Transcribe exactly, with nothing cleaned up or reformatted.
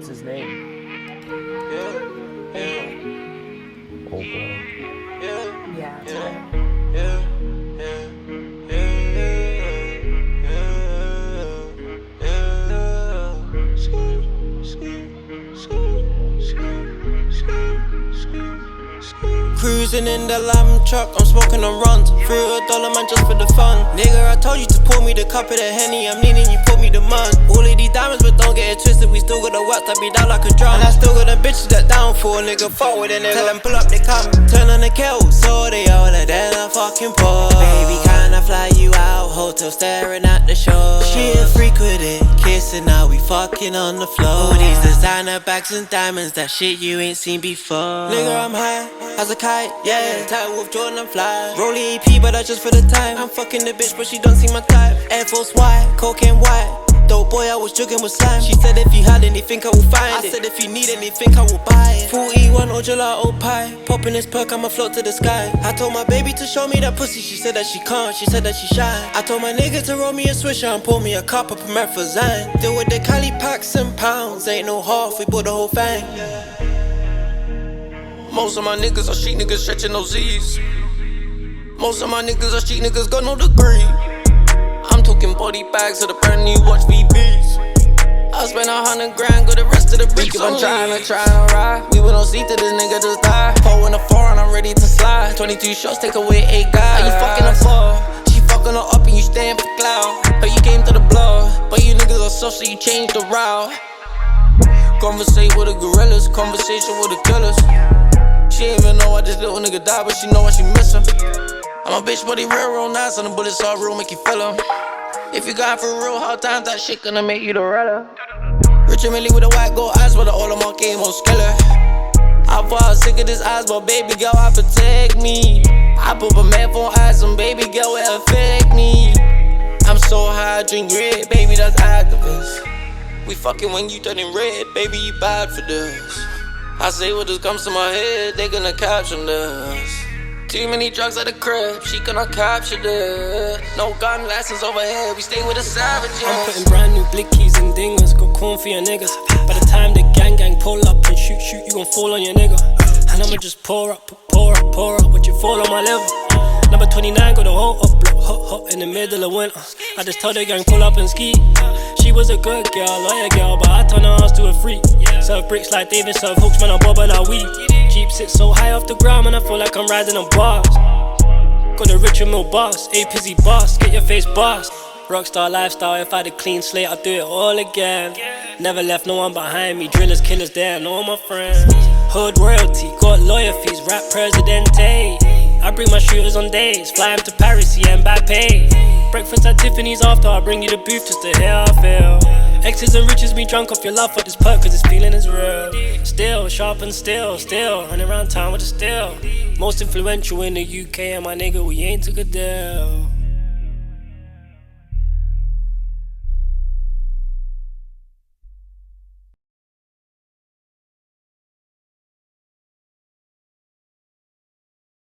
What's his name? Yeah, yeah. Old bro. Yeah, Yeah, it's yeah, right. yeah, yeah, yeah, yeah. Scoot, scoot, scoot, scoot, scoot, scoot, scoot. Cruising in the lamb truck, I'm smoking on runs. Threw a dollar man just for the fun. Nigga, I told you to pour me the cup of the Henny. I'm leaning, you pour me the mud. All of these diamonds, but don't get it twisted. We still got the work that be down like a drum. And I still got them bitches that down for a nigga. Fuck with a nigga. Tell them pull up, they come. Turn on the kettle, so they all like then I fucking pour. Baby, can I fly you out? Hotel staring at the shore. She a freak with it, kissing now we fucking on the floor. These designer bags and diamonds, that shit you ain't seen before. Nigga, I'm high as a kite, yeah. Tight Wolf Jordan, I'm fly. Rollie E P, but that's just for the time. I'm fucking the bitch, but she don't see my type. Air Force white, cocaine white. Dope boy, I was joking with slime. She said if you had anything, I will find I it. I said if you need anything, I will buy it. forty-one or gelato pie. Popping this perk, I'ma float to the sky. I told my baby to show me that pussy. She said that she can't, she said that she shy. I told my nigga to roll me a swisher and pour me a cup of Promethazine. Deal with the Cali packs and pounds. Ain't no half, we bought the whole thing. Most of my niggas are street niggas stretching those Z's. Most of my niggas are street niggas got no degree. I'm talking body bags of the brand new watch V Bs. I spent a hundred grand, got the rest of the bricks on. I'm trying to, trying to ride. We went on seat to this nigga just die. Four in the four and I'm ready to slide. twenty-two shots, take away eight guys. Are you fucking a four? She fucking her up and you staying for clout. But you came to the block. But you niggas are soft, so you changed the route. Conversate with the gorillas, conversation with the killers. She ain't even know why this little nigga died, but she know why she miss him. I'm a bitch, but he real, real nice, and the bullets all real, make you feel him. If you got for real hard times, that shit gonna make you the redder. Rich and Millie with the white gold eyes, but the all of my game on skiller. I fall sick of this eyes, but baby girl, I protect me. I put my man on eyes, and baby girl, it affect me. I'm so high, I drink red, baby, that's activist. We fucking when you turning red, baby, you bad for this. I say what just comes to my head, they gonna caption this. Too many drugs at the crib, she gonna capture this. No gun license overhead, we stay with the savages. I'm putting brand new blickies and dingers, got corn for your niggas. By the time the gang gang pull up and shoot shoot, you gon' fall on your nigga. And I'ma just pour up, pour up, pour up, watch you fall on my level. Number twenty-nine got a whole up block, hot hot in the middle of winter. I just told the gang pull up and ski. She was a good girl, loyal girl, but I turned her ass to a freak. Serve bricks like David, serve hooks, man, I bobble like weed. Jeep sits so high off the ground, man, I feel like I'm riding on bars. Got the Richard Mill boss, A Pizzy boss, get your face bossed. Rockstar lifestyle, if I had a clean slate, I'd do it all again. Never left no one behind me, drillers, killers there, and all my friends. Hood royalty, got lawyer fees, rap presidente. I bring my shooters on days, fly 'em to Paris, yeah, Mbappe. Breakfast at Tiffany's after, I bring you the booth just to hear how I feel. Exes and riches me drunk off your love for this perk, cause this feeling is real. Still, sharp and still, still, running around town with a still. Most influential in the U K, and my nigga, we ain't took a deal.